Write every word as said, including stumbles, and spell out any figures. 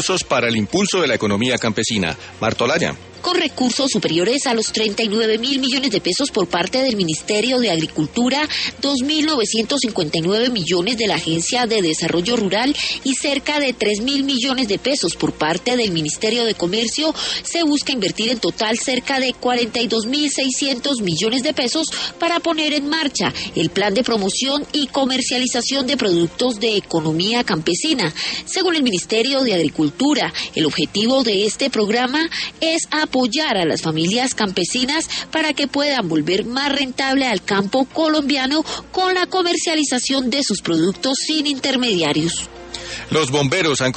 para el impulso de la economía campesina. Martolaya. Con recursos superiores a los treinta y nueve mil millones de pesos por parte del Ministerio de Agricultura, dos mil novecientos cincuenta y nueve millones de la Agencia de Desarrollo Rural y cerca de tres mil millones de pesos por parte del Ministerio de Comercio, se busca invertir en total cerca de cuarenta y dos mil seiscientos millones de pesos para poner en marcha el plan de promoción y comercialización de productos de economía campesina. Según el Ministerio de Agricultura, el objetivo de este programa es apoyar a las familias campesinas para que puedan volver más rentable al campo colombiano con la comercialización de sus productos sin intermediarios. Los bomberos han